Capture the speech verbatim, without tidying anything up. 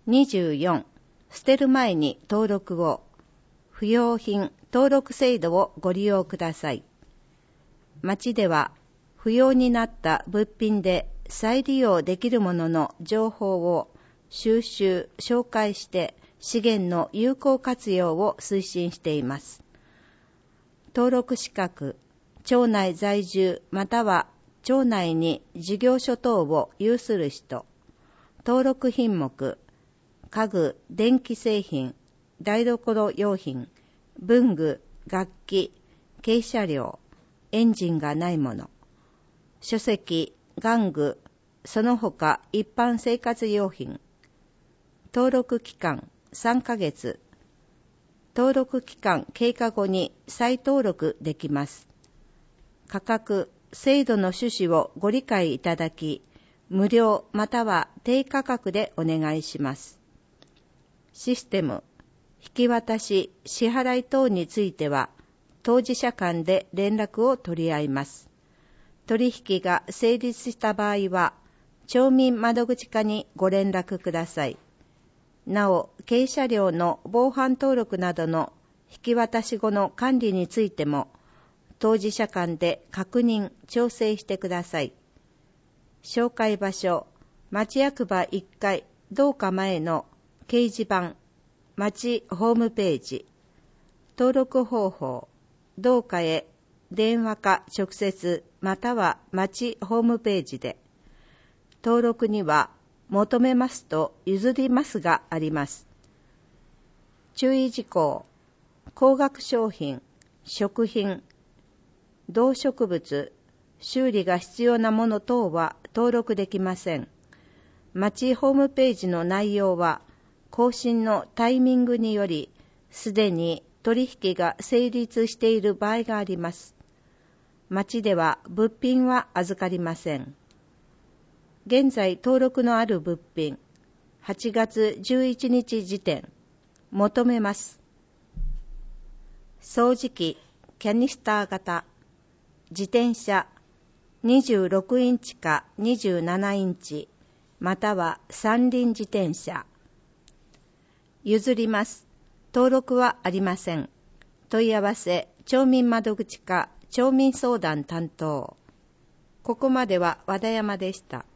にじゅうよん、捨てる前に登録を。不用品登録制度をご利用ください。町では不要になった物品で再利用できるものの情報を収集・紹介して資源の有効活用を推進しています。登録資格、町内在住または町内に事業所等を有する人、登録品目、家具・電気製品、台所用品、文具・楽器、軽車両、エンジンがないもの、書籍・玩具、その他一般生活用品。登録期間さんかげつ。登録期間経過後に再登録できます。価格・制度の趣旨をご理解いただき、無料または低価格でお願いします。システム、引き渡し、支払い等については、当事者間で連絡を取り合います。取引が成立した場合は、町民窓口課にご連絡ください。なお、軽車両の防犯登録などの引き渡し後の管理についても、当事者間で確認・調整してください。紹介場所、町役場いっかい同課前の掲示板、町ホームページ、登録方法、同課へ電話か直接または町ホームページで、登録には求めますと譲りますがあります。注意事項、高額商品、食品、動植物、修理が必要なもの等は登録できません。町ホームページの内容は更新のタイミングによりすでに取引が成立している場合があります。町では物品は預かりません。現在登録のある物品、はちがつじゅういちにち時点、求めます。掃除機、キャニスター型、自転車、にじゅうろくインチかにじゅうななインチ、または三輪自転車。譲ります。登録はありません。問い合わせ、町民窓口課、町民相談担当。ここまでは和田山でした。